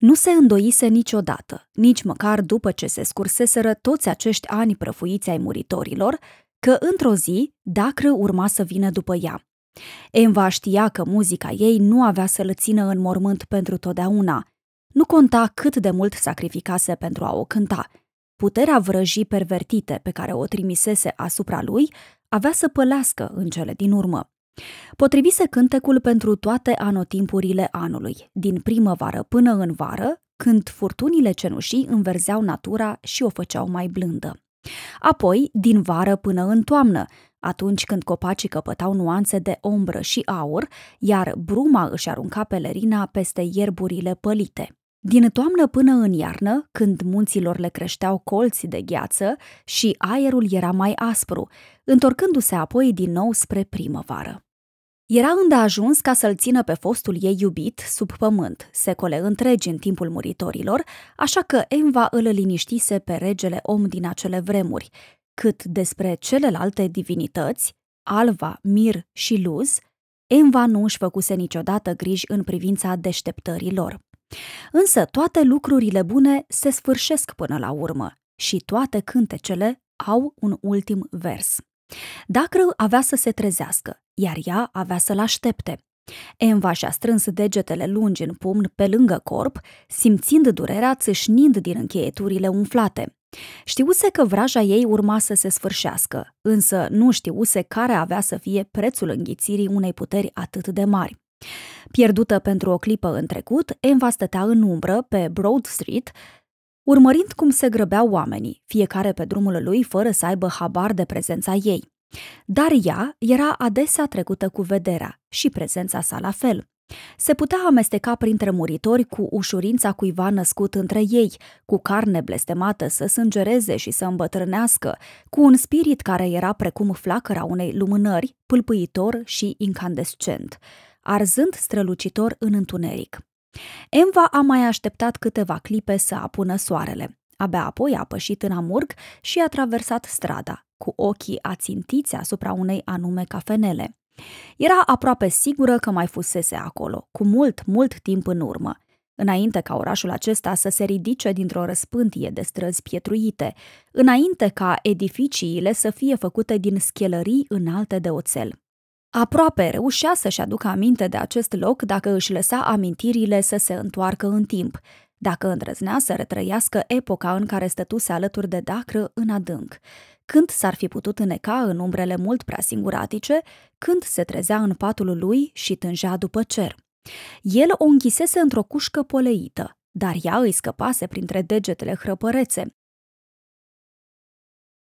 Nu se îndoise niciodată, nici măcar după ce se scurseseră toți acești ani prăfuiți ai muritorilor, că într-o zi Dacră urma să vină după ea. Enva știa că muzica ei nu avea să-l țină în mormânt pentru totdeauna. Nu conta cât de mult sacrificase pentru a o cânta. Puterea vrăjii pervertite pe care o trimisese asupra lui avea să pălească în cele din urmă. Potrivise cântecul pentru toate anotimpurile anului, din primăvară până în vară, când furtunile cenușii înverzeau natura și o făceau mai blândă. Apoi, din vară până în toamnă, atunci când copacii căpătau nuanțe de ombră și aur, iar bruma își arunca pelerina peste ierburile pălite. Din toamnă până în iarnă, când munților le creșteau colți de gheață și aerul era mai aspru, întorcându-se apoi din nou spre primăvară. Era îndeajuns ca să-l țină pe fostul ei iubit sub pământ, secole întregi în timpul muritorilor, așa că Enva îl liniștise pe regele om din acele vremuri, cât despre celelalte divinități, Alva, Mir și Luz, Enva nu își făcuse niciodată griji în privința deșteptării lor. Însă toate lucrurile bune se sfârșesc până la urmă și toate cântecele au un ultim vers. Dacră avea să se trezească, iar ea avea să-l aștepte. Enva și-a strâns degetele lungi în pumn pe lângă corp, simțind durerea țâșnind din încheieturile umflate. Știuse că vraja ei urma să se sfârșească, însă nu știuse care avea să fie prețul înghițirii unei puteri atât de mari. Pierdută pentru o clipă în trecut, Enva stătea în umbră pe Broad Street, urmărind cum se grăbeau oamenii, fiecare pe drumul lui fără să aibă habar de prezența ei. Dar ea era adesea trecută cu vederea și prezența sa la fel. Se putea amesteca printre muritori cu ușurința cuiva născut între ei, cu carne blestemată să sângereze și să îmbătrânească, cu un spirit care era precum flacăra unei lumânări, pâlpâitor și incandescent, arzând strălucitor în întuneric. Enva a mai așteptat câteva clipe să apună soarele. Abia apoi a pășit în amurg și a traversat strada, cu ochii ațintiți asupra unei anume cafenele. Era aproape sigură că mai fusese acolo, cu mult timp în urmă, înainte ca orașul acesta să se ridice dintr-o răspântie de străzi pietruite, înainte ca edificiile să fie făcute din schelării înalte de oțel. Aproape reușea să-și aducă aminte de acest loc dacă își lăsa amintirile să se întoarcă în timp, dacă îndrăznea să retrăiască epoca în care stătuse alături de Dacră în adânc, când s-ar fi putut îneca în umbrele mult prea singuratice, când se trezea în patul lui și tângea după cer. El o închisese într-o cușcă poleită, dar ea îi scăpase printre degetele hrăpărețe,